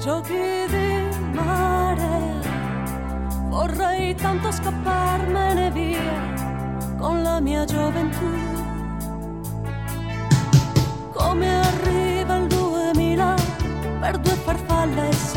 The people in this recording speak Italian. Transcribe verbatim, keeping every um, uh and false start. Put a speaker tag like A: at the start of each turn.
A: giochi di mare. Vorrei tanto scapparmene via con la mia gioventù. Come arriva il duemila per due farfalle